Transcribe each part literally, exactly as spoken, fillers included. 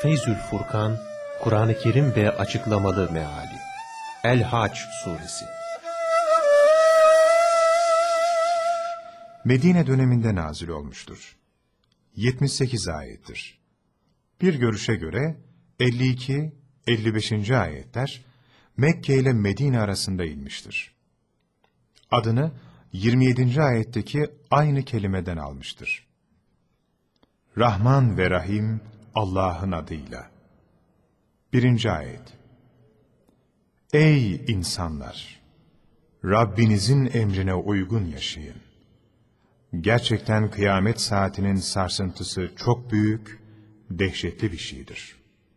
Feyzül Furkan, Kur'an-ı Kerim ve açıklamalı meali. El-Hac Suresi. Medine döneminde nazil olmuştur. yetmiş sekiz ayettir. Bir görüşe göre elli iki elli beşinci ayetler Mekke ile Medine arasında inmiştir. Adını yirmi yedinci ayetteki aynı kelimeden almıştır. Rahman ve Rahim Allah'ın adıyla. Birinci ayet. Ey insanlar! Rabbinizin emrine uygun yaşayın. Gerçekten kıyamet saatinin sarsıntısı çok büyük, dehşetli bir şeydir.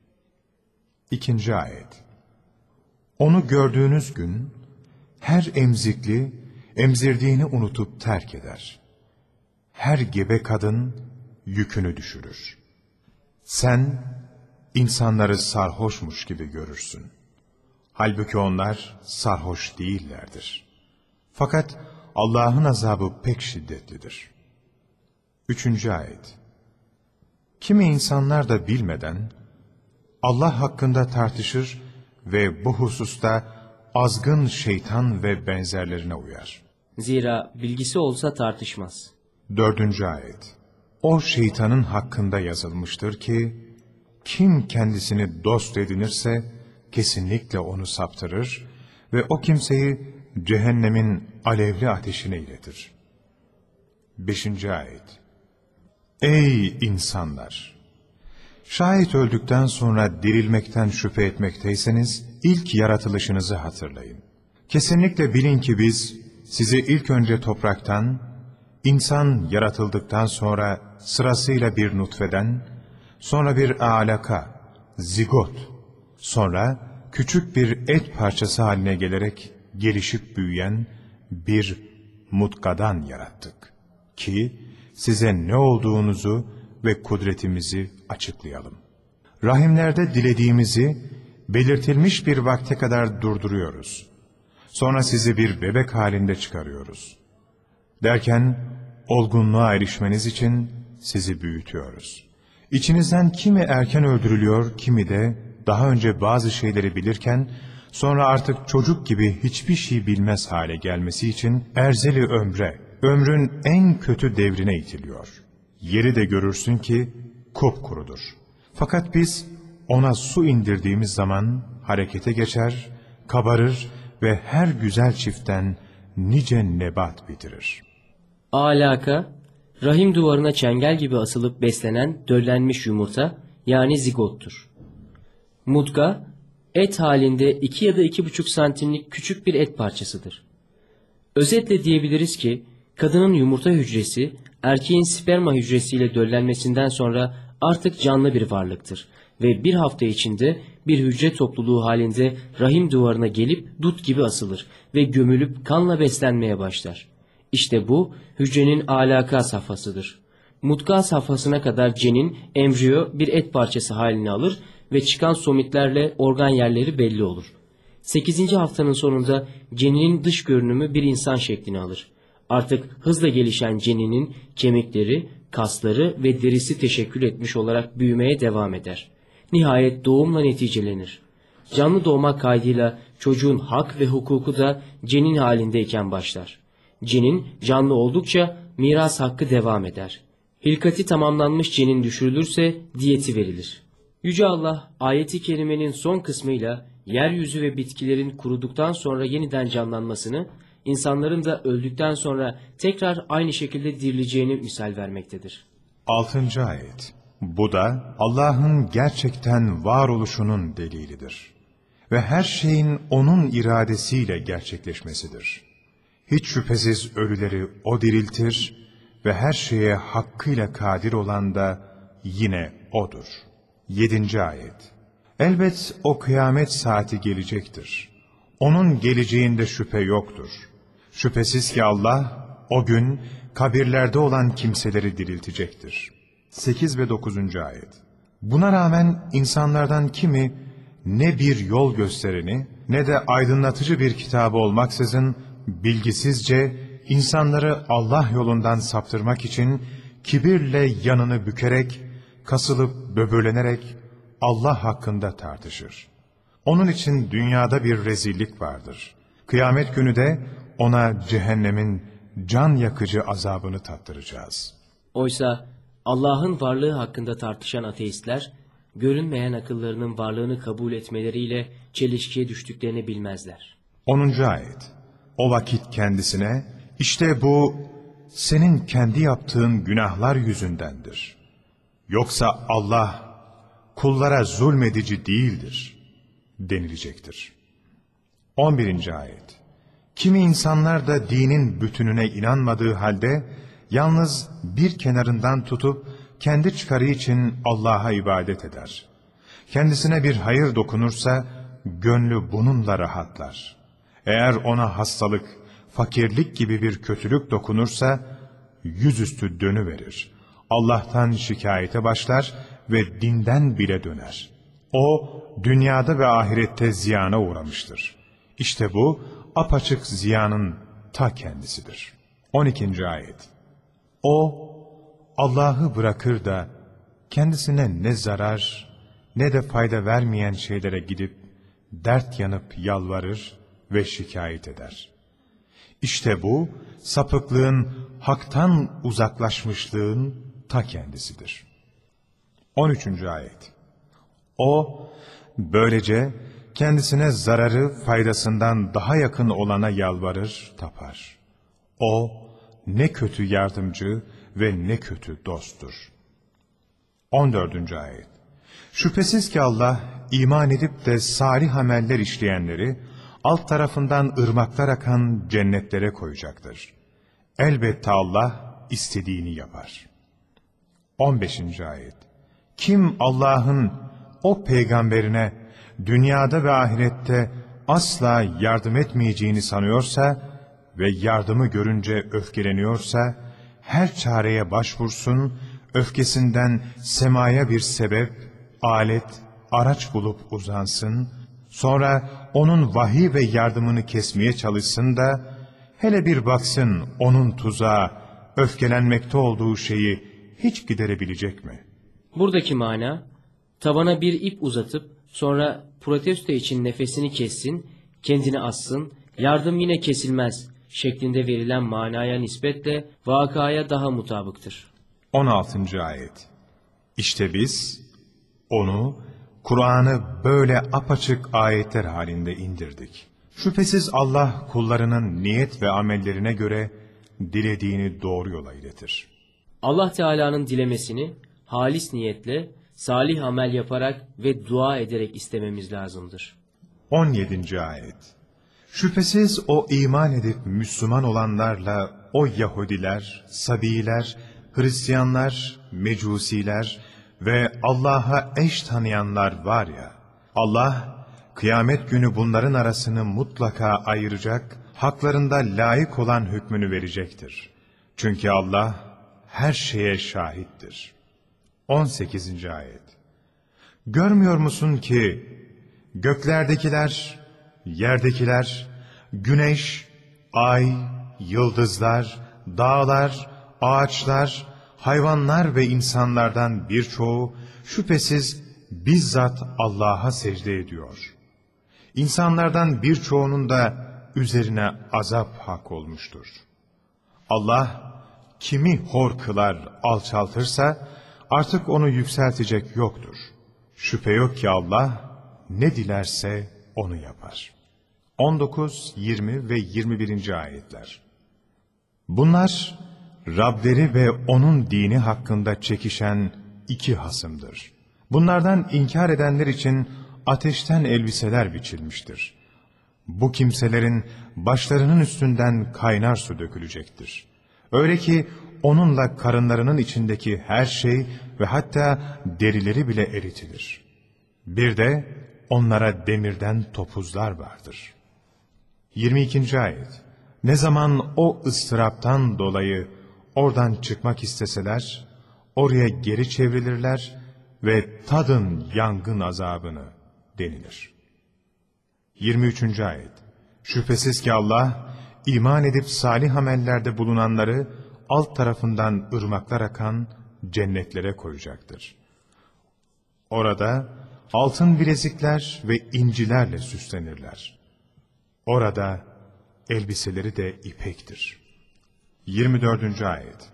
İkinci ayet. Onu gördüğünüz gün, her emzikli, emzirdiğini unutup terk eder. Her gebe kadın, yükünü düşürür. Sen, insanları sarhoşmuş gibi görürsün. Halbuki onlar sarhoş değillerdir. Fakat Allah'ın azabı pek şiddetlidir. Üçüncü ayet. Kimi insanlar da bilmeden Allah hakkında tartışır ve bu hususta azgın şeytan ve benzerlerine uyar. Zira bilgisi olsa tartışmaz. Dördüncü ayet. O şeytanın hakkında yazılmıştır ki, kim kendisini dost edinirse kesinlikle onu saptırır ve o kimseyi cehennemin alevli ateşine iletir. Beşinci ayet. Ey insanlar! Şayet öldükten sonra dirilmekten şüphe etmekteyseniz, ilk yaratılışınızı hatırlayın. Kesinlikle bilin ki biz, sizi ilk önce topraktan, insan yaratıldıktan sonra sırasıyla bir nutfeden, sonra bir alaka, zigot, sonra küçük bir et parçası haline gelerek gelişip büyüyen bir mutkadan yarattık. Ki size ne olduğunuzu ve kudretimizi açıklayalım. Rahimlerde dilediğimizi belirtilmiş bir vakte kadar durduruyoruz. Sonra sizi bir bebek halinde çıkarıyoruz. Derken olgunluğa erişmeniz için sizi büyütüyoruz. İçinizden kimi erken öldürülüyor, kimi de daha önce bazı şeyleri bilirken sonra artık çocuk gibi hiçbir şey bilmez hale gelmesi için erzeli ömre, ömrün en kötü devrine itiliyor. Yeri de görürsün ki kupkurudur. Fakat biz ona su indirdiğimiz zaman harekete geçer, kabarır ve her güzel çiftten nice nebat bitirir. Alaka, rahim duvarına çengel gibi asılıp beslenen döllenmiş yumurta, yani zigottur. Mudga, et halinde iki ya da iki buçuk santimlik küçük bir et parçasıdır. Özetle diyebiliriz ki, kadının yumurta hücresi, erkeğin sperma hücresiyle döllenmesinden sonra artık canlı bir varlıktır ve bir hafta içinde bir hücre topluluğu halinde rahim duvarına gelip dut gibi asılır ve gömülüp kanla beslenmeye başlar. İşte bu hücrenin alaka safhasıdır. Mudga safhasına kadar cenin embriyo bir et parçası halini alır ve çıkan somitlerle organ yerleri belli olur. sekizinci haftanın sonunda ceninin dış görünümü bir insan şeklini alır. Artık hızla gelişen ceninin kemikleri, kasları ve derisi teşekkül etmiş olarak büyümeye devam eder. Nihayet doğumla neticelenir. Canlı doğmak kaydıyla çocuğun hak ve hukuku da cenin halindeyken başlar. Cenin canlı oldukça miras hakkı devam eder. Hilkati tamamlanmış cenin düşürülürse diyeti verilir. Yüce Allah ayeti kerimenin son kısmıyla yeryüzü ve bitkilerin kuruduktan sonra yeniden canlanmasını, insanların da öldükten sonra tekrar aynı şekilde dirileceğini misal vermektedir. Altıncı ayet. Bu da Allah'ın gerçekten varoluşunun delilidir. Ve her şeyin O'nun iradesiyle gerçekleşmesidir. Hiç şüphesiz ölüleri O diriltir ve her şeye hakkıyla kadir olan da yine O'dur. Yedinci ayet. Elbet o kıyamet saati gelecektir. Onun geleceğinde şüphe yoktur. Şüphesiz ki Allah o gün kabirlerde olan kimseleri diriltecektir. sekiz ve dokuzuncu ayet. Buna rağmen insanlardan kimi ne bir yol göstereni ne de aydınlatıcı bir kitabı olmaksızın bilgisizce insanları Allah yolundan saptırmak için kibirle yanını bükerek, kasılıp böbürlenerek Allah hakkında tartışır. Onun için dünyada bir rezillik vardır. Kıyamet günü de ona cehennemin can yakıcı azabını tattıracağız. Oysa Allah'ın varlığı hakkında tartışan ateistler, görünmeyen akıllarının varlığını kabul etmeleriyle çelişkiye düştüklerini bilmezler. onuncu ayet. O vakit kendisine, işte bu senin kendi yaptığın günahlar yüzündendir. Yoksa Allah kullara zulmedici değildir denilecektir. on birinci ayet. Kimi insanlar da dinin bütününe inanmadığı halde yalnız bir kenarından tutup kendi çıkarı için Allah'a ibadet eder. Kendisine bir hayır dokunursa gönlü bununla rahatlar. Eğer ona hastalık, fakirlik gibi bir kötülük dokunursa yüzüstü dönüverir. Allah'tan şikayete başlar ve dinden bile döner. O dünyada ve ahirette ziyana uğramıştır. İşte bu apaçık ziyanın ta kendisidir. on ikinci ayet. O Allah'ı bırakır da kendisine ne zarar ne de fayda vermeyen şeylere gidip dert yanıp yalvarır ve şikayet eder. İşte bu sapıklığın, haktan uzaklaşmışlığın ta kendisidir. on üçüncü ayet. O böylece kendisine zararı faydasından daha yakın olana yalvarır, tapar. O ne kötü yardımcı ve ne kötü dosttur. on dördüncü ayet. Şüphesiz ki Allah iman edip de salih ameller işleyenleri alt tarafından ırmaklar akan cennetlere koyacaktır. Elbette Allah istediğini yapar. on beşinci ayet. Kim Allah'ın o peygamberine dünyada ve ahirette asla yardım etmeyeceğini sanıyorsa ve yardımı görünce öfkeleniyorsa, her çareye başvursun, öfkesinden semaya bir sebep, alet, araç bulup uzansın, sonra onun vahiy ve yardımını kesmeye çalışsın da, hele bir baksın onun tuzağı, öfkelenmekte olduğu şeyi hiç giderebilecek mi? Buradaki mana, tavana bir ip uzatıp sonra protesto için nefesini kessin, kendini assın, yardım yine kesilmez şeklinde verilen manaya nispetle vakaya daha mutabıktır. on altıncı ayet. İşte biz onu, Kur'an'ı böyle apaçık ayetler halinde indirdik. Şüphesiz Allah kullarının niyet ve amellerine göre dilediğini doğru yola iletir. Allah Teala'nın dilemesini halis niyetle, salih amel yaparak ve dua ederek istememiz lazımdır. on yedinci ayet. Şüphesiz o iman edip Müslüman olanlarla o Yahudiler, Sabiiler, Hristiyanlar, Mecusiler ve Allah'a eş tanıyanlar var ya, Allah kıyamet günü bunların arasını mutlaka ayıracak, haklarında layık olan hükmünü verecektir. Çünkü Allah her şeye şahittir. on sekizinci ayet. Görmüyor musun ki göklerdekiler, yerdekiler, güneş, ay, yıldızlar, dağlar, ağaçlar, hayvanlar ve insanlardan birçoğu şüphesiz bizzat Allah'a secde ediyor. İnsanlardan birçoğunun da üzerine azap hak olmuştur. Allah kimi hor kılar, alçaltırsa artık onu yükseltecek yoktur. Şüphe yok ki Allah ne dilerse onu yapar. on dokuz, yirmi ve yirmi birinci ayetler. Bunlar Rableri ve onun dini hakkında çekişen iki hasımdır. Bunlardan inkar edenler için ateşten elbiseler biçilmiştir. Bu kimselerin başlarının üstünden kaynar su dökülecektir. Öyle ki onunla karınlarının içindeki her şey ve hatta derileri bile eritilir. Bir de onlara demirden topuzlar vardır. yirmi ikinci ayet. Ne zaman o ıstıraptan dolayı oradan çıkmak isteseler, oraya geri çevrilirler ve tadın yangın azabını denilir. yirmi üçüncü ayet. Şüphesiz ki Allah, iman edip salih amellerde bulunanları alt tarafından ırmaklar akan cennetlere koyacaktır. Orada altın bilezikler ve incilerle süslenirler. Orada elbiseleri de ipektir. yirmi dördüncü ayet.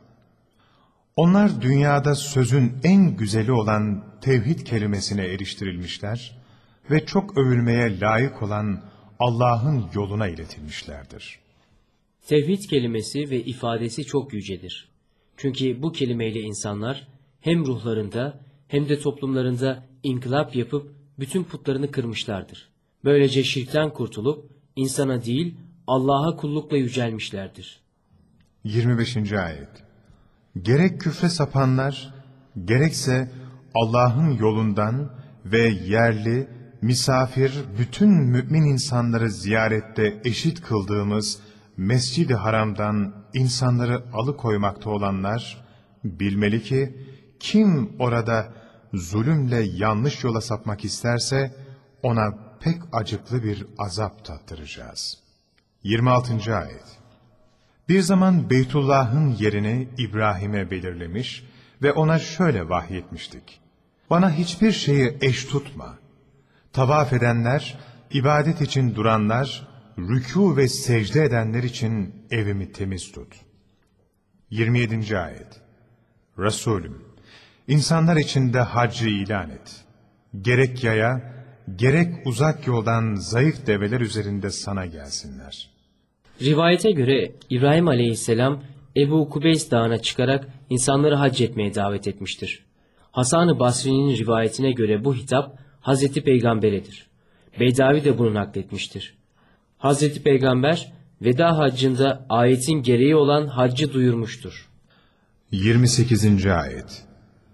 Onlar dünyada sözün en güzeli olan tevhid kelimesine eriştirilmişler ve çok övülmeye layık olan Allah'ın yoluna iletilmişlerdir. Tevhid kelimesi ve ifadesi çok yücedir. Çünkü bu kelimeyle insanlar hem ruhlarında hem de toplumlarında inkılap yapıp bütün putlarını kırmışlardır. Böylece şirkten kurtulup insana değil Allah'a kullukla yücelmişlerdir. yirmi beşinci ayet. Gerek küfre sapanlar, gerekse Allah'ın yolundan ve yerli, misafir bütün mümin insanları ziyarette eşit kıldığımız Mescid-i Haram'dan insanları alıkoymakta olanlar, bilmeli ki kim orada zulümle yanlış yola sapmak isterse ona pek acıklı bir azap tattıracağız. yirmi altıncı ayet. Bir zaman Beytullah'ın yerini İbrahim'e belirlemiş ve ona şöyle vahyetmiştik. Bana hiçbir şeyi eş tutma. Tavaf edenler, ibadet için duranlar, rükû ve secde edenler için evimi temiz tut. yirmi yedinci ayet. Resulüm, insanlar için de haccı ilan et. Gerek yaya, gerek uzak yoldan zayıf develer üzerinde sana gelsinler. Rivayete göre İbrahim aleyhisselam Ebu Kubeys Dağı'na çıkarak insanları hac etmeye davet etmiştir. Hasan-ı Basri'nin rivayetine göre bu hitap Hazreti Peygamber'edir. Beydavi de bunu nakletmiştir. Hazreti Peygamber veda haccında ayetin gereği olan haccı duyurmuştur. yirmi sekizinci ayet.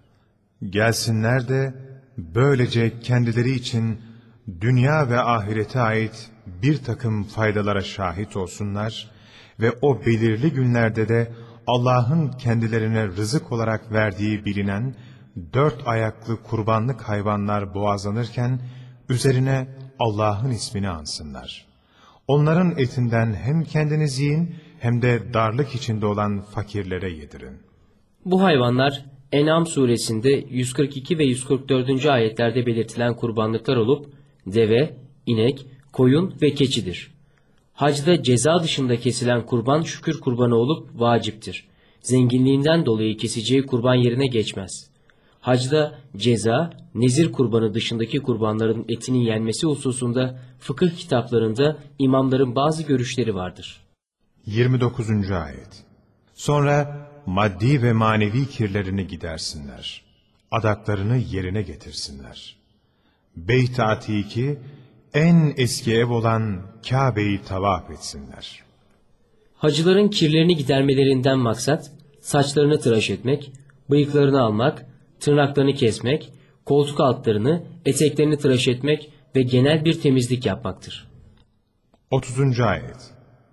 Gelsinler de böylece kendileri için dünya ve ahirete ait bir takım faydalara şahit olsunlar ve o belirli günlerde de Allah'ın kendilerine rızık olarak verdiği bilinen dört ayaklı kurbanlık hayvanlar boğazlanırken üzerine Allah'ın ismini ansınlar. Onların etinden hem kendiniz yiyin hem de darlık içinde olan fakirlere yedirin. Bu hayvanlar En'am suresinde yüz kırk iki ve yüz kırk dördüncü ayetlerde belirtilen kurbanlıklar olup deve, inek, koyun ve keçidir. Hacda ceza dışında kesilen kurban şükür kurbanı olup vaciptir. Zenginliğinden dolayı keseceği kurban yerine geçmez. Hacda ceza, nezir kurbanı dışındaki kurbanların etinin yenmesi hususunda fıkıh kitaplarında imamların bazı görüşleri vardır. yirmi dokuzuncu ayet. Sonra maddi ve manevi kirlerini gidersinler. Adaklarını yerine getirsinler. Beyt-i Atik'i, en eski ev olan Kabe'yi tavaf etsinler. Hacıların kirlerini gidermelerinden maksat, saçlarını tıraş etmek, bıyıklarını almak, tırnaklarını kesmek, koltuk altlarını, eteklerini tıraş etmek ve genel bir temizlik yapmaktır. otuzuncu ayet.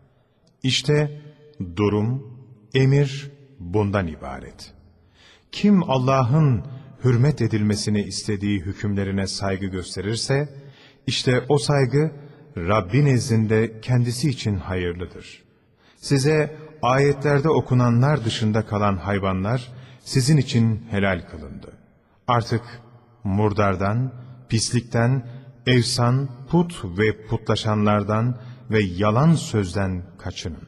İşte durum, emir bundan ibaret. Kim Allah'ın hürmet edilmesini istediği hükümlerine saygı gösterirse, işte o saygı Rabbi nezdinde kendisi için hayırlıdır. Size ayetlerde okunanlar dışında kalan hayvanlar sizin için helal kılındı. Artık murdardan, pislikten, evsan, put ve putlaşanlardan ve yalan sözden kaçının.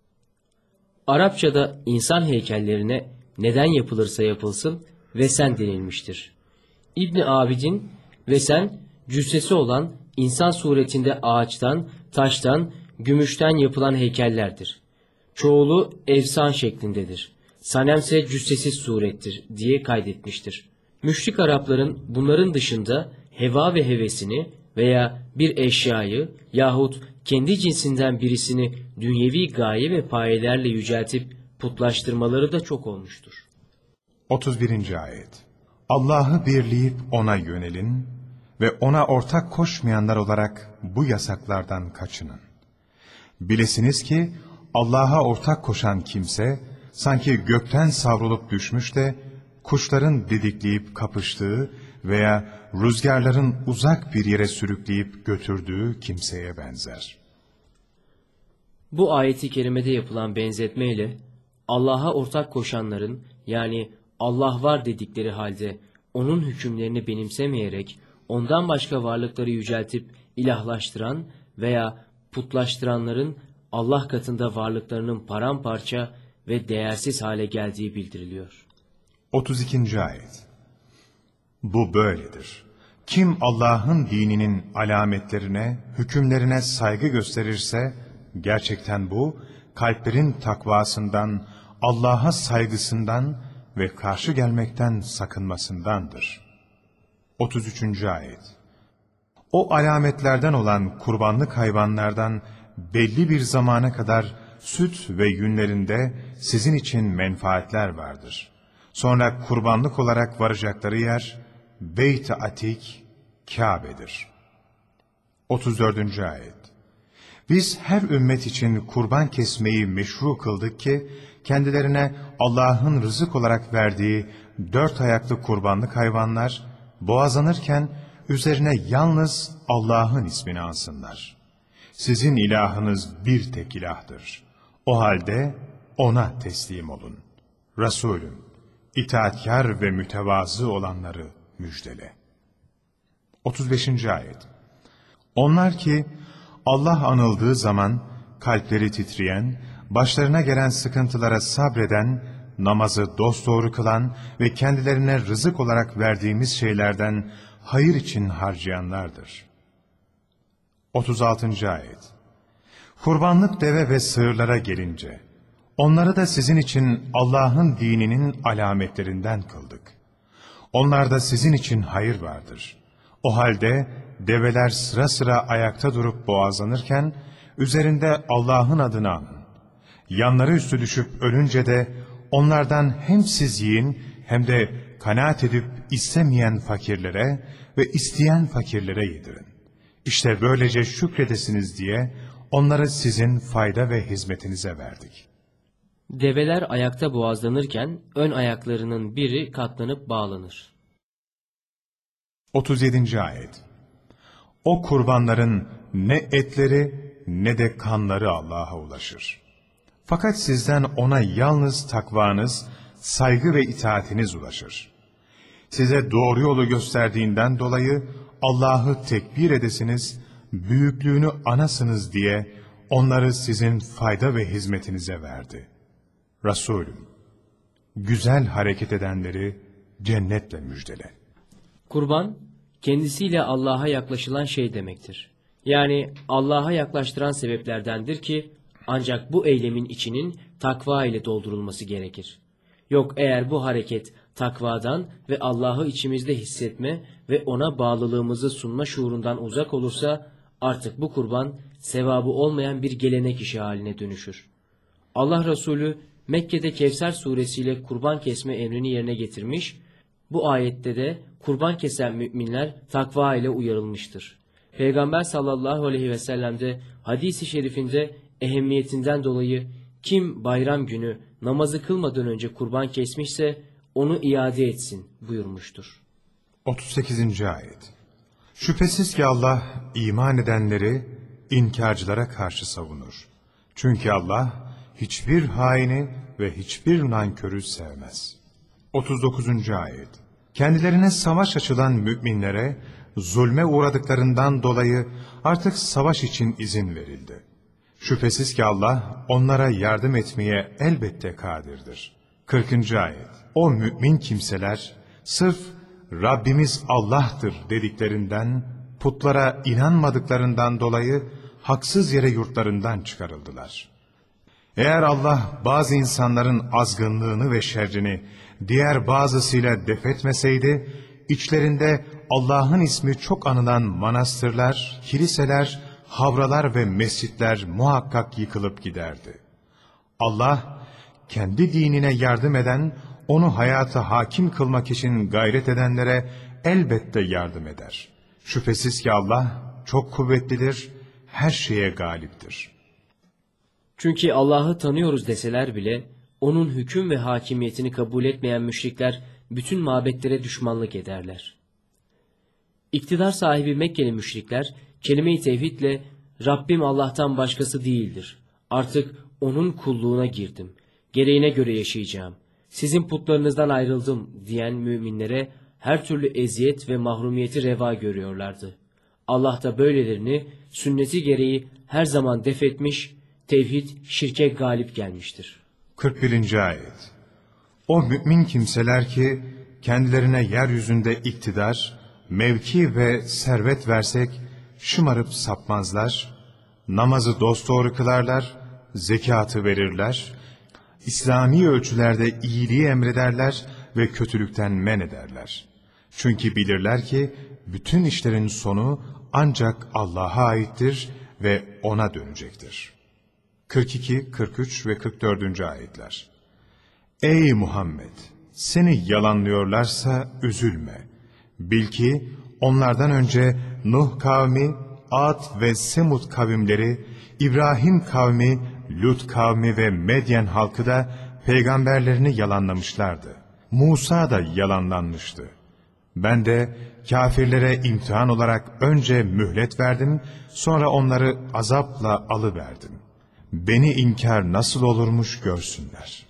Arapçada insan heykellerine neden yapılırsa yapılsın vesen denilmiştir. İbn Abidin vesen cüssesi olan insan suretinde ağaçtan, taştan, gümüşten yapılan heykellerdir. Çoğulu evsan şeklindedir. Sanemse cüssesiz surettir diye kaydetmiştir. Müşrik Arapların bunların dışında heva ve hevesini veya bir eşyayı yahut kendi cinsinden birisini dünyevi gaye ve payelerle yüceltip putlaştırmaları da çok olmuştur. otuz birinci ayet. Allah'ı birleyip ona yönelin ve ona ortak koşmayanlar olarak bu yasaklardan kaçının. Bilesiniz ki Allah'a ortak koşan kimse sanki gökten savrulup düşmüş de kuşların didikleyip kapıştığı veya rüzgarların uzak bir yere sürükleyip götürdüğü kimseye benzer. Bu ayeti kerimede yapılan benzetmeyle Allah'a ortak koşanların yani Allah var dedikleri halde onun hükümlerini benimsemeyerek ondan başka varlıkları yüceltip ilahlaştıran veya putlaştıranların Allah katında varlıklarının paramparça ve değersiz hale geldiği bildiriliyor. otuz ikinci ayet. Bu böyledir. Kim Allah'ın dininin alametlerine, hükümlerine saygı gösterirse, gerçekten bu, kalplerin takvasından, Allah'a saygısından ve karşı gelmekten sakınmasındandır. otuz üçüncü ayet. O alametlerden olan kurbanlık hayvanlardan belli bir zamana kadar süt ve yünlerinde sizin için menfaatler vardır. Sonra kurbanlık olarak varacakları yer, Beyt-i Atik, Kabe'dir. otuz dördüncü ayet. Biz her ümmet için kurban kesmeyi meşru kıldık ki, kendilerine Allah'ın rızık olarak verdiği dört ayaklı kurbanlık hayvanlar, boğazlanırken üzerine yalnız Allah'ın ismini ansınlar. Sizin ilahınız bir tek ilahdır. O halde ona teslim olun. Resulüm, itaatkar ve mütevazı olanları müjdele. otuz beşinci ayet. Onlar ki Allah anıldığı zaman kalpleri titreyen, başlarına gelen sıkıntılara sabreden, namazı dosdoğru kılan ve kendilerine rızık olarak verdiğimiz şeylerden hayır için harcayanlardır. otuz altıncı ayet. Kurbanlık deve ve sığırlara gelince, onları da sizin için Allah'ın dininin alametlerinden kıldık. Onlarda sizin için hayır vardır. O halde develer sıra sıra ayakta durup boğazlanırken, üzerinde Allah'ın adını anın. Yanları üstü düşüp ölünce de onlardan hem siz yiyin hem de kanaat edip istemeyen fakirlere ve isteyen fakirlere yedirin. İşte böylece şükredesiniz diye onları sizin fayda ve hizmetinize verdik. Develer ayakta boğazlanırken ön ayaklarının biri katlanıp bağlanır. otuz yedinci ayet. O kurbanların ne etleri ne de kanları Allah'a ulaşır. Fakat sizden ona yalnız takvanız, saygı ve itaatiniz ulaşır. Size doğru yolu gösterdiğinden dolayı Allah'ı tekbir edesiniz, büyüklüğünü anasınız diye onları sizin fayda ve hizmetinize verdi. Resulüm, güzel hareket edenleri cennetle müjdele. Kurban, kendisiyle Allah'a yaklaşılan şey demektir. Yani Allah'a yaklaştıran sebeplerdendir ki, ancak bu eylemin içinin takva ile doldurulması gerekir. Yok eğer bu hareket takvadan ve Allah'ı içimizde hissetme ve ona bağlılığımızı sunma şuurundan uzak olursa, artık bu kurban sevabı olmayan bir gelenek işi haline dönüşür. Allah Resulü Mekke'de Kevser suresiyle kurban kesme emrini yerine getirmiş, bu ayette de kurban kesen müminler takva ile uyarılmıştır. Peygamber sallallahu aleyhi ve sellem de hadis-i şerifinde ehemmiyetinden dolayı kim bayram günü namazı kılmadan önce kurban kesmişse onu iade etsin buyurmuştur. otuz sekizinci ayet. Şüphesiz ki Allah iman edenleri inkarcılara karşı savunur. Çünkü Allah hiçbir haini ve hiçbir nankörü sevmez. otuz dokuzuncu ayet. Kendilerine savaş açılan müminlere zulme uğradıklarından dolayı artık savaş için izin verildi. Şüphesiz ki Allah onlara yardım etmeye elbette kadirdir. kırkıncı ayet. O mümin kimseler sırf Rabbimiz Allah'tır dediklerinden, putlara inanmadıklarından dolayı haksız yere yurtlarından çıkarıldılar. Eğer Allah bazı insanların azgınlığını ve şerrini diğer bazısıyla def etmeseydi, içlerinde Allah'ın ismi çok anılan manastırlar, kiliseler, havralar ve mescitler muhakkak yıkılıp giderdi. Allah, kendi dinine yardım eden, onu hayata hakim kılmak için gayret edenlere elbette yardım eder. Şüphesiz ki Allah çok kuvvetlidir, her şeye galiptir. Çünkü Allah'ı tanıyoruz deseler bile, onun hüküm ve hakimiyetini kabul etmeyen müşrikler bütün mabetlere düşmanlık ederler. İktidar sahibi Mekkeli müşrikler, kelime-i tevhidle Rabbim Allah'tan başkası değildir. Artık onun kulluğuna girdim. Gereğine göre yaşayacağım. Sizin putlarınızdan ayrıldım diyen müminlere her türlü eziyet ve mahrumiyeti reva görüyorlardı. Allah da böylelerini sünneti gereği her zaman def etmiş, tevhid şirke galip gelmiştir. kırk birinci ayet. O mümin kimseler ki kendilerine yeryüzünde iktidar, mevki ve servet versek şımarıp sapmazlar, namazı dosdoğru kılarlar, zekatı verirler, İslami ölçülerde iyiliği emrederler ve kötülükten men ederler. Çünkü bilirler ki bütün işlerin sonu ancak Allah'a aittir ve O'na dönecektir. kırk iki, kırk üç ve kırk dördüncü ayetler. Ey Muhammed! Seni yalanlıyorlarsa üzülme. Bil ki onlardan önce Nuh kavmi, Ad ve Semud kavimleri, İbrahim kavmi, Lut kavmi ve Medyen halkı da peygamberlerini yalanlamışlardı. Musa da yalanlanmıştı. Ben de kafirlere imtihan olarak önce mühlet verdim, sonra onları azapla alıverdim. Beni inkar nasıl olurmuş görsünler.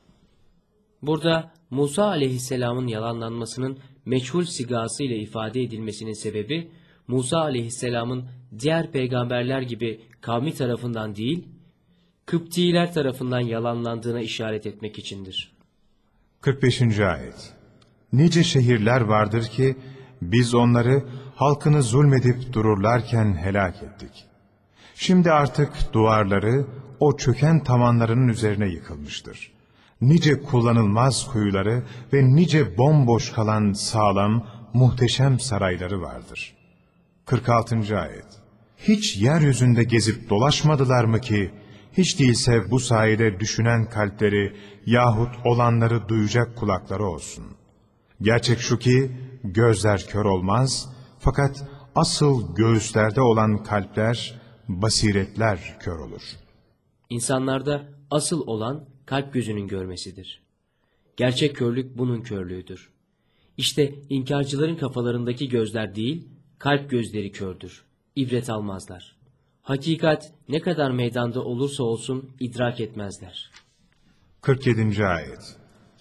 Burada Musa aleyhisselamın yalanlanmasının meçhul sigası ile ifade edilmesinin sebebi, Musa aleyhisselamın diğer peygamberler gibi kavmi tarafından değil, Kıptiler tarafından yalanlandığına işaret etmek içindir. kırk beşinci ayet. Nice şehirler vardır ki biz onları halkını zulmedip dururlarken helak ettik. Şimdi artık duvarları o çöken tavanlarının üzerine yıkılmıştır. Nice kullanılmaz kuyuları ve nice bomboş kalan sağlam, muhteşem sarayları vardır. kırk altıncı ayet. Hiç yeryüzünde gezip dolaşmadılar mı ki, hiç değilse bu sayede düşünen kalpleri yahut olanları duyacak kulakları olsun. Gerçek şu ki gözler kör olmaz, fakat asıl göğüslerde olan kalpler, basiretler kör olur. İnsanlarda asıl olan kalp gözünün görmesidir. Gerçek körlük bunun körlüğüdür. İşte inkarcıların kafalarındaki gözler değil, kalp gözleri kördür. İbret almazlar. Hakikat ne kadar meydanda olursa olsun idrak etmezler. kırk yedinci ayet.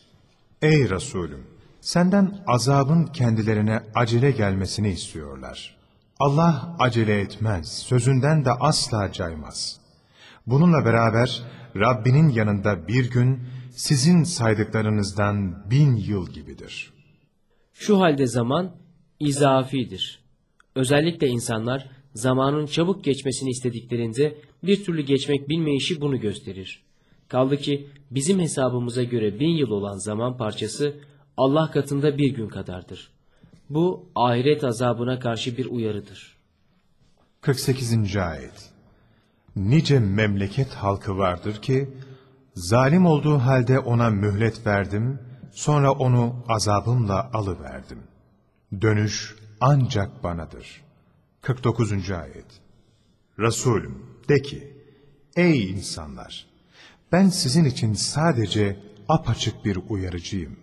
Ey Resulüm! Senden azabın kendilerine acele gelmesini istiyorlar. Allah acele etmez, sözünden de asla caymaz. Bununla beraber Rabbinin yanında bir gün sizin saydıklarınızdan bin yıl gibidir. Şu halde zaman izafidir. Özellikle insanlar zamanın çabuk geçmesini istediklerinde bir türlü geçmek bilmeyişi bunu gösterir. Kaldı ki bizim hesabımıza göre bin yıl olan zaman parçası Allah katında bir gün kadardır. Bu ahiret azabına karşı bir uyarıdır. kırk sekizinci ayet. Nice memleket halkı vardır ki, zalim olduğu halde ona mühlet verdim, sonra onu azabımla alıverdim. Dönüş ancak banadır. kırk dokuzuncu ayet. Resulüm de ki, ey insanlar! Ben sizin için sadece apaçık bir uyarıcıyım.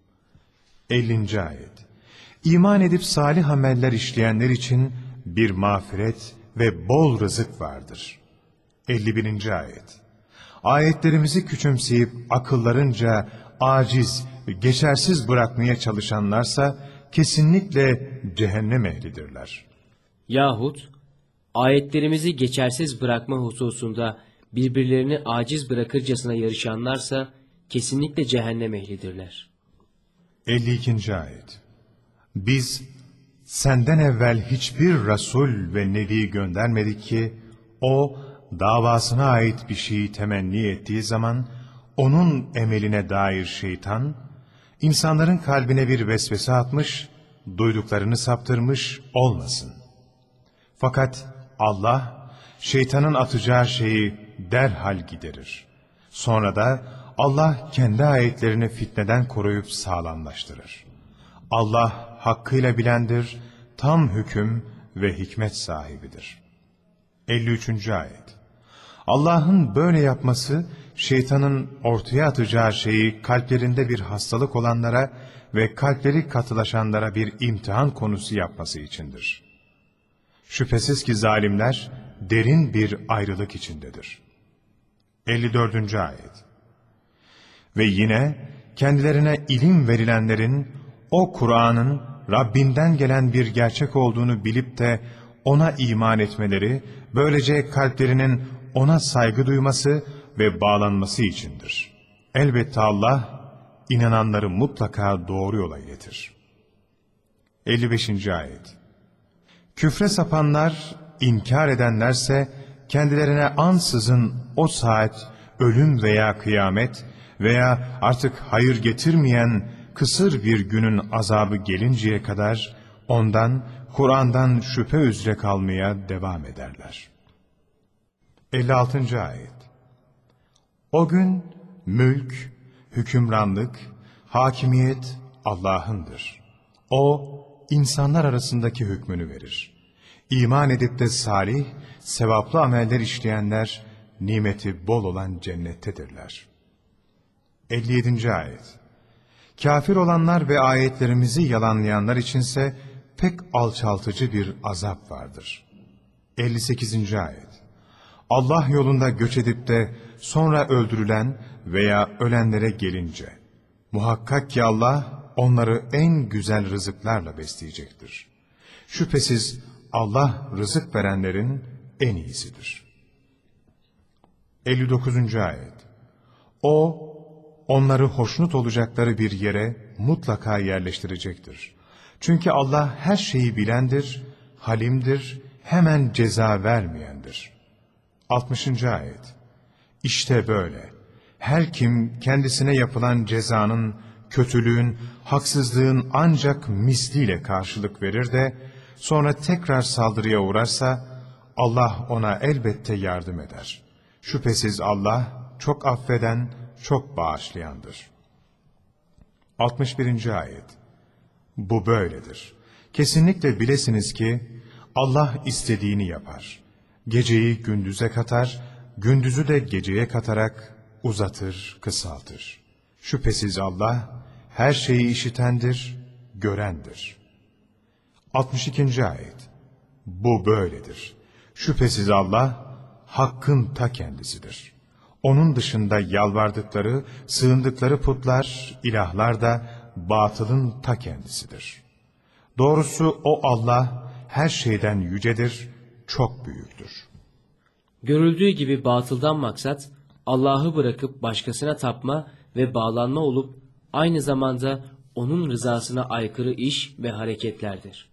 ellinci ayet. İman edip salih ameller işleyenler için bir mağfiret ve bol rızık vardır. elli birinci ayet. Ayetlerimizi küçümseyip akıllarınca aciz, geçersiz bırakmaya çalışanlarsa kesinlikle cehennem ehlidirler. Yahut ayetlerimizi geçersiz bırakma hususunda birbirlerini aciz bırakırcasına yarışanlarsa kesinlikle cehennem ehlidirler. elli ikinci ayet. Biz senden evvel hiçbir Resul ve Nebi göndermedik ki o davasına ait bir şeyi temenni ettiği zaman onun emeline dair şeytan insanların kalbine bir vesvese atmış, duyduklarını saptırmış olmasın. Fakat Allah şeytanın atacağı şeyi derhal giderir. Sonra da Allah kendi ayetlerini fitneden koruyup sağlamlaştırır. Allah hakkıyla bilendir, tam hüküm ve hikmet sahibidir. elli üçüncü ayet. Allah'ın böyle yapması, şeytanın ortaya atacağı şeyi kalplerinde bir hastalık olanlara ve kalpleri katılaşanlara bir imtihan konusu yapması içindir. Şüphesiz ki zalimler derin bir ayrılık içindedir. elli dördüncü ayet. Ve yine kendilerine ilim verilenlerin o Kur'an'ın Rabbinden gelen bir gerçek olduğunu bilip de ona iman etmeleri, böylece kalplerinin ona saygı duyması ve bağlanması içindir. Elbette Allah, inananları mutlaka doğru yola iletir. elli beşinci ayet. Küfre sapanlar, inkar edenlerse, kendilerine ansızın o saat, ölüm veya kıyamet veya artık hayır getirmeyen kısır bir günün azabı gelinceye kadar, ondan, Kur'an'dan şüphe üzere kalmaya devam ederler. elli altıncı ayet. O gün, mülk, hükümranlık, hakimiyet Allah'ındır. O, insanlar arasındaki hükmünü verir. İman edip de salih, sevaplı ameller işleyenler, nimeti bol olan cennettedirler. elli yedinci ayet. Kafir olanlar ve ayetlerimizi yalanlayanlar içinse pek alçaltıcı bir azap vardır. elli sekizinci ayet. Allah yolunda göç edip de sonra öldürülen veya ölenlere gelince, muhakkak ki Allah onları en güzel rızıklarla besleyecektir. Şüphesiz Allah rızık verenlerin en iyisidir. elli dokuzuncu ayet. O, onları hoşnut olacakları bir yere mutlaka yerleştirecektir. Çünkü Allah her şeyi bilendir, halimdir, hemen ceza vermeyendir. altmışıncı ayet. İşte böyle. Her kim kendisine yapılan cezanın, kötülüğün, haksızlığın ancak misliyle karşılık verir de, sonra tekrar saldırıya uğrarsa, Allah ona elbette yardım eder. Şüphesiz Allah çok affeden, çok bağışlayandır. altmış birinci ayet. Bu böyledir. Kesinlikle bilesiniz ki Allah istediğini yapar. Geceyi gündüze katar, gündüzü de geceye katarak uzatır, kısaltır. Şüphesiz Allah her şeyi işitendir, görendir. altmış ikinci ayet. Bu böyledir. Şüphesiz Allah hakkın ta kendisidir. Onun dışında yalvardıkları, sığındıkları putlar, ilahlar da batılın ta kendisidir. Doğrusu o Allah her şeyden yücedir, çok büyüktür. Görüldüğü gibi batıldan maksat, Allah'ı bırakıp başkasına tapma ve bağlanma olup, aynı zamanda onun rızasına aykırı iş ve hareketlerdir.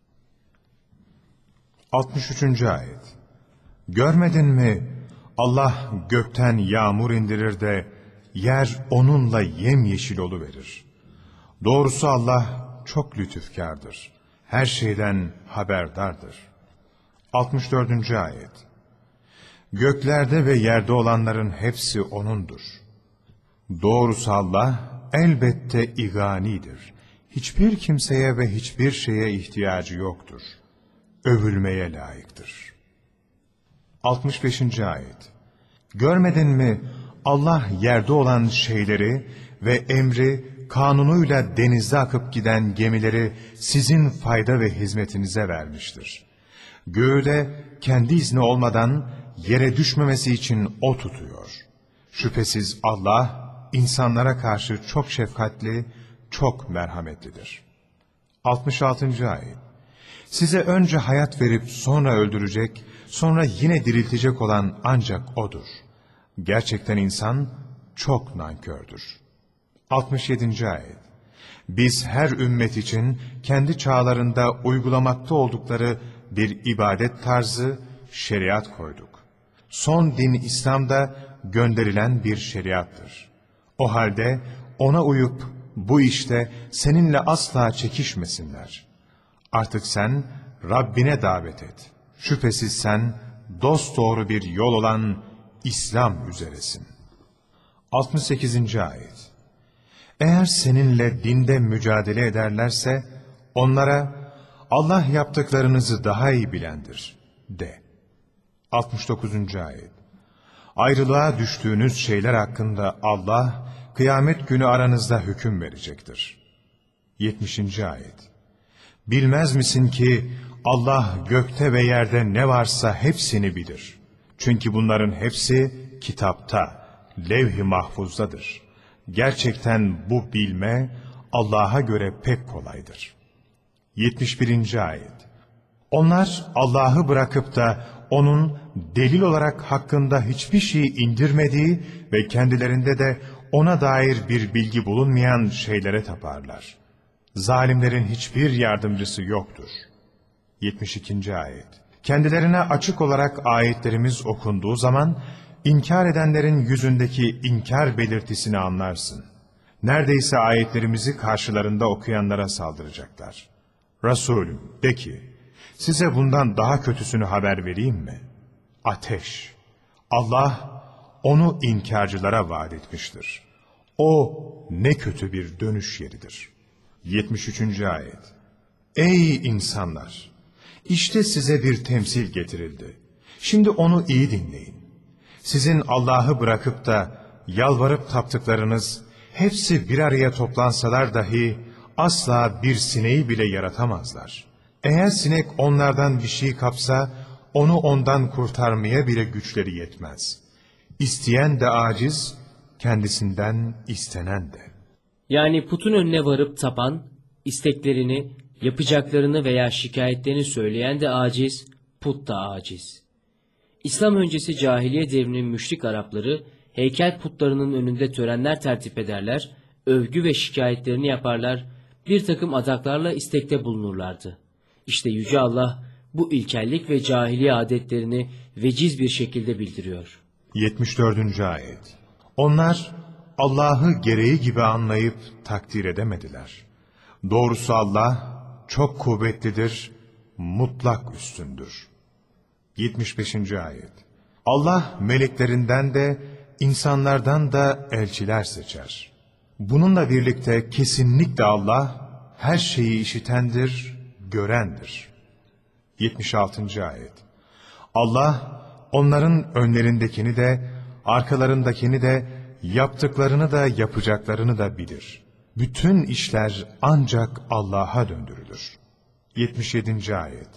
altmış üçüncü ayet. Görmedin mi? Allah gökten yağmur indirir de yer onunla yemyeşil oluverir. Doğrusu Allah çok lütufkârdır. Her şeyden haberdardır. altmış dördüncü ayet. Göklerde ve yerde olanların hepsi O'nundur. Doğrusu Allah elbette iganidir. Hiçbir kimseye ve hiçbir şeye ihtiyacı yoktur. Övülmeye layıktır. altmış beşinci ayet. Görmedin mi Allah yerde olan şeyleri ve emri kanunuyla denizde akıp giden gemileri sizin fayda ve hizmetinize vermiştir. Göğü de kendi izni olmadan yere düşmemesi için O tutuyor. Şüphesiz Allah insanlara karşı çok şefkatli, çok merhametlidir. altmış altıncı ayet. Size önce hayat verip sonra öldürecek, sonra yine diriltecek olan ancak O'dur. Gerçekten insan çok nankördür. altmış yedinci ayet. Biz her ümmet için kendi çağlarında uygulamakta oldukları bir ibadet tarzı, şeriat koyduk. Son din İslam'da gönderilen bir şeriattır. O halde ona uyup bu işte seninle asla çekişmesinler. Artık sen Rabbine davet et. Şüphesiz sen dosdoğru bir yol olan İslam üzeresin. altmış sekizinci ayet. Eğer seninle dinde mücadele ederlerse onlara Allah yaptıklarınızı daha iyi bilendir de. altmış dokuzuncu ayet. Ayrılığa düştüğünüz şeyler hakkında Allah kıyamet günü aranızda hüküm verecektir. yetmişinci ayet. Bilmez misin ki Allah gökte ve yerde ne varsa hepsini bilir. Çünkü bunların hepsi kitapta, levh-i mahfuzdadır. Gerçekten bu bilme Allah'a göre pek kolaydır. yetmiş birinci ayet. Onlar Allah'ı bırakıp da onun delil olarak hakkında hiçbir şey indirmediği ve kendilerinde de ona dair bir bilgi bulunmayan şeylere taparlar. Zalimlerin hiçbir yardımcısı yoktur. yetmiş ikinci ayet. Kendilerine açık olarak ayetlerimiz okunduğu zaman inkar edenlerin yüzündeki inkar belirtisini anlarsın. Neredeyse ayetlerimizi karşılarında okuyanlara saldıracaklar. Resulüm de ki, size bundan daha kötüsünü haber vereyim mi? Ateş. Allah onu inkarcılara vaat etmiştir. O ne kötü bir dönüş yeridir. yetmiş üçüncü ayet. Ey insanlar! İşte size bir temsil getirildi. Şimdi onu iyi dinleyin. Sizin Allah'ı bırakıp da yalvarıp taptıklarınız hepsi bir araya toplansalar dahi asla bir sineği bile yaratamazlar. Eğer sinek onlardan bir şey kapsa onu ondan kurtarmaya bile güçleri yetmez. İsteyen de aciz, kendisinden istenen de. Yani putun önüne varıp tapan, isteklerini, yapacaklarını veya şikayetlerini söyleyen de aciz, put da aciz. İslam öncesi cahiliye devrinin müşrik Arapları, heykel putlarının önünde törenler tertip ederler, övgü ve şikayetlerini yaparlar, bir takım adaklarla istekte bulunurlardı. İşte Yüce Allah bu ilkellik ve cahiliye adetlerini veciz bir şekilde bildiriyor. yetmiş dördüncü ayet. Onlar Allah'ı gereği gibi anlayıp takdir edemediler. Doğrusu Allah çok kuvvetlidir, mutlak üstündür. yetmiş beşinci ayet. Allah meleklerinden de insanlardan da elçiler seçer. Bununla birlikte kesinlikle Allah her şeyi işitendir, görendir. yetmiş altıncı ayet. Allah onların önlerindekini de, arkalarındakini de, yaptıklarını da yapacaklarını da bilir. Bütün işler ancak Allah'a döndürülür. yetmiş yedinci ayet.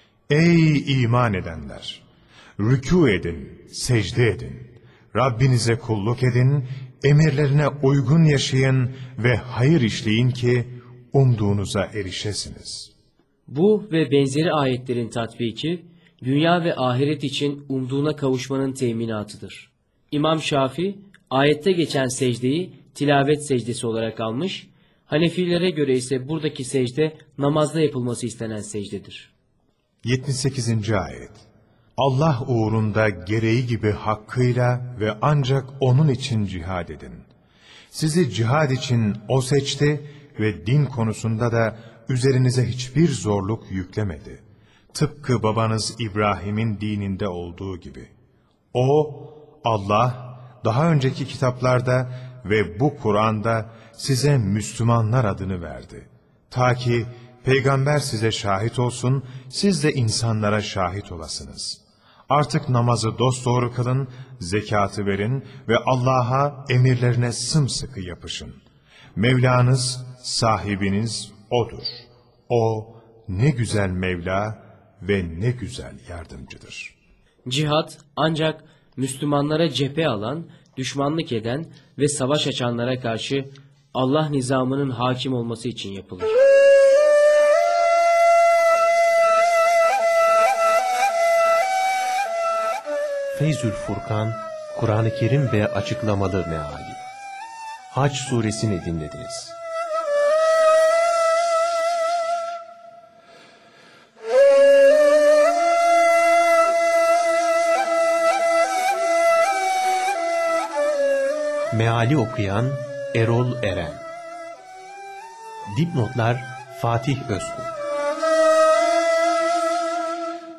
Ey iman edenler! Rükû edin, secde edin. Rabbinize kulluk edin, emirlerine uygun yaşayın ve hayır işleyin ki umduğunuza erişesiniz. Bu ve benzeri ayetlerin tatbiki, dünya ve ahiret için umduğuna kavuşmanın teminatıdır. İmam Şafii, ayette geçen secdeyi tilavet secdesi olarak almış, Hanefilere göre ise buradaki secde namazda yapılması istenen secdedir. yetmiş sekizinci ayet. Allah uğrunda gereği gibi hakkıyla ve ancak onun için cihad edin. Sizi cihad için O seçti ve din konusunda da üzerinize hiçbir zorluk yüklemedi. Tıpkı babanız İbrahim'in dininde olduğu gibi. O, Allah, daha önceki kitaplarda ve bu Kur'an'da size Müslümanlar adını verdi. Ta ki Peygamber size şahit olsun, siz de insanlara şahit olasınız. Artık namazı dosdoğru kılın, zekatı verin ve Allah'a, emirlerine sımsıkı yapışın. Mevlanız, sahibiniz O'dur. O ne güzel Mevla ve ne güzel yardımcıdır. Cihad ancak Müslümanlara cephe alan, düşmanlık eden ve savaş açanlara karşı Allah nizamının hakim olması için yapılır. Feyzül Furkan, Kur'an-ı Kerim ve açıklamalı meali. Hac suresini dinlediniz. Meali okuyan Erol Eren. Dipnotlar Fatih Özkul.